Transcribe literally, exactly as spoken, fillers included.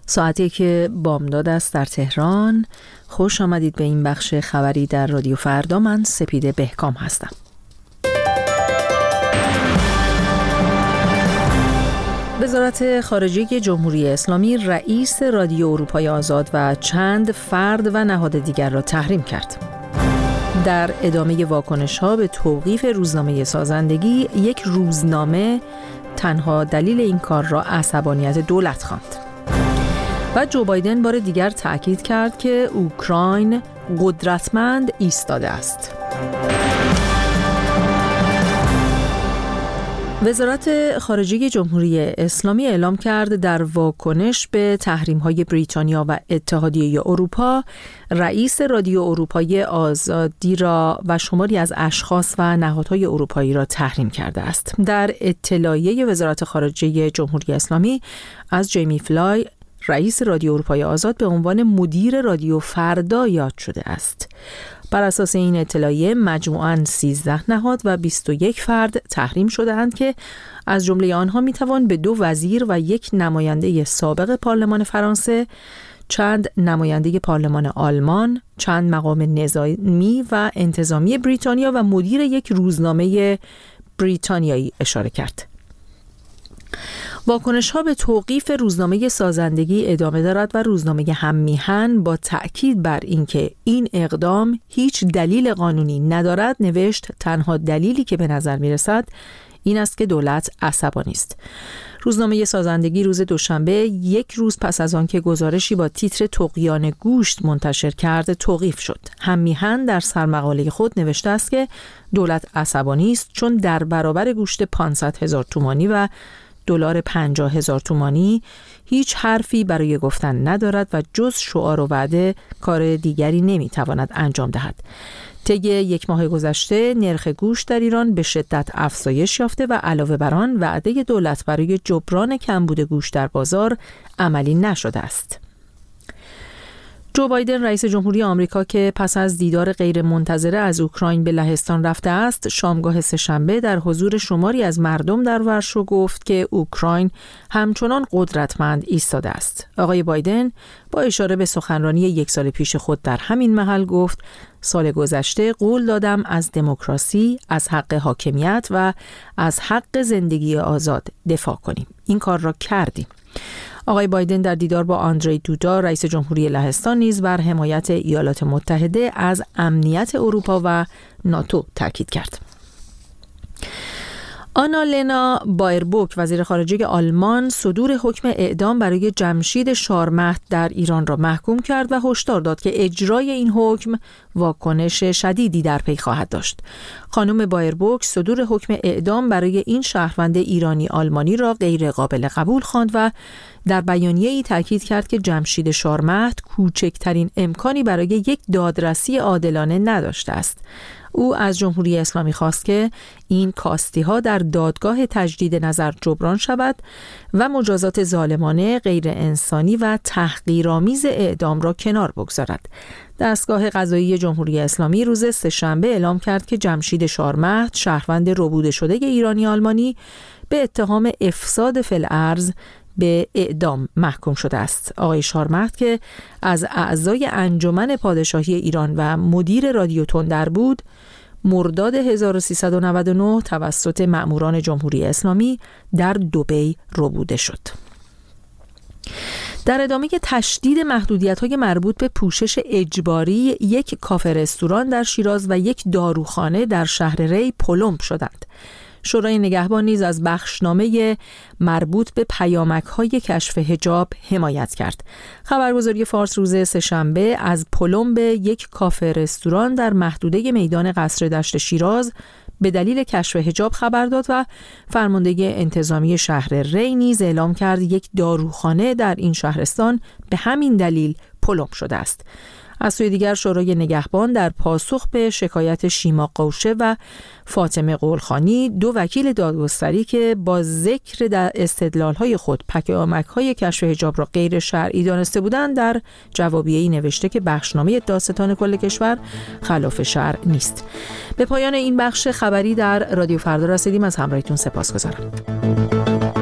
ساعتی که بامداد است در تهران. خوش آمدید به این بخش خبری در رادیو فردا. من سپیده بهکام هستم. وزارت خارجه جمهوری اسلامی رئیس رادیو اروپای آزاد و چند فرد و نهاد دیگر را تحریم کرد. در ادامه واکنش‌ها به توقیف روزنامه سازندگی، یک روزنامه تنها دلیل این کار را عصبانیت دولت خواند. و جو بایدن بار دیگر تأکید کرد که اوکراین قدرتمند ایستاده است. وزارت خارجه جمهوری اسلامی اعلام کرد در واکنش به تحریم‌های بریتانیا و اتحادیه اروپا، رئیس رادیو اروپای آزادی را و شماری از اشخاص و نهادهای اروپایی را تحریم کرده است. در اطلاعیه وزارت خارجه جمهوری اسلامی از جیمی فلای، رئیس رادیو اروپای آزاد، به عنوان مدیر رادیو فردا یاد شده است. بر اساس این اطلاعیه مجموعاً سیزده نهاد و بیست و یک فرد تحریم شده‌اند که از جمله آنها میتوان به دو وزیر و یک نماینده سابق پارلمان فرانسه، چند نماینده پارلمان آلمان، چند مقام نظامی و انتظامی بریتانیا و مدیر یک روزنامه بریتانیایی اشاره کرد. واکنش‌ها به توقیف روزنامه سازندگی ادامه دارد و روزنامه هم‌میهن با تأکید بر اینکه این اقدام هیچ دلیل قانونی ندارد نوشت تنها دلیلی که به نظر می‌رسد این است که دولت عصبانی است. روزنامه سازندگی روز دوشنبه، یک روز پس از آن که گزارشی با تیتر طغیان گوشت منتشر کرد، توقیف شد. هم‌میهن در سرمقاله خود نوشته است که دولت عصبانی است چون در برابر گوشت پانصد هزار تومانی و دلار پنجاه هزار تومانی هیچ حرفی برای گفتن ندارد و جز شعار و وعده کار دیگری نمیتواند انجام دهد. طی یک ماه گذشته نرخ گوشت در ایران به شدت افزایش یافته و علاوه بر آن وعده دولت برای جبران کمبود گوشت در بازار عملی نشده است. جو بایدن رئیس جمهوری آمریکا که پس از دیدار غیر منتظره از اوکراین به لهستان رفته است، شامگاه سه‌شنبه در حضور شماری از مردم در ورشو گفت که اوکراین همچنان قدرتمند ایستاده است. آقای بایدن با اشاره به سخنرانی یک سال پیش خود در همین محل گفت: سال گذشته قول دادم از دموکراسی، از حق حاکمیت و از حق زندگی آزاد دفاع کنیم. این کار را کردیم. آقای بایدن در دیدار با آندری دودا رئیس جمهوری لهستان نیز بر حمایت ایالات متحده از امنیت اروپا و ناتو تاکید کرد. آنالنا بایربوک وزیر خارجه آلمان صدور حکم اعدام برای جمشید شارمهد در ایران را محکوم کرد و هشدار داد که اجرای این حکم واکنش شدیدی در پی خواهد داشت. خانم بایربوک صدور حکم اعدام برای این شهروند ایرانی آلمانی را غیر قابل قبول خواند و در بیانیه‌ای تاکید کرد که جمشید شارمهد کوچکترین امکانی برای یک دادرسی عادلانه نداشته است. او از جمهوری اسلامی خواست که این کاستی‌ها در دادگاه تجدید نظر جبران شود و مجازات ظالمانه، غیر انسانی و تحقیرآمیز اعدام را کنار بگذارد. دستگاه قضایی جمهوری اسلامی روز سه‌شنبه اعلام کرد که جمشید شارمهد، شهروند ربوده شده ایرانی آلمانی، به اتهام افساد فی الارض به اعدام محکوم شده است. آقای شارمهد که از اعضای انجمن پادشاهی ایران و مدیر رادیو تندر بود، مرداد هزار و سیصد و نود و نه توسط مأموران جمهوری اسلامی در دبی ربوده شد. در ادامه تشدید محدودیت‌های مربوط به پوشش اجباری، یک کافه رستوران در شیراز و یک داروخانه در شهر ری پلمب شدند. شورای نگهبان نیز از بخشنامه مربوط به پیامک‌های کشف حجاب حمایت کرد. خبرگزاری فارس روز سه‌شنبه از پلمب یک کافه رستوران در محدوده میدان قصر دشت شیراز به دلیل کشف حجاب خبر داد و فرمانده انتظامی شهر ری نیز اعلام کرد یک داروخانه در این شهرستان به همین دلیل پلمب شده است. از سوی دیگر شورای نگهبان در پاسخ به شکایت شیما قوشه و فاطمه قولخانی، دو وکیل دادگستری که با ذکر در استدلال‌های خود پیامک‌های کشف حجاب را غیر شرعی دانسته بودند، در جوابیه‌ای نوشته که بخشنامه دادستان کل کشور خلاف شرع نیست. به پایان این بخش خبری در رادیو فردا رسیدیم. از همراهیتون سپاسگزارم.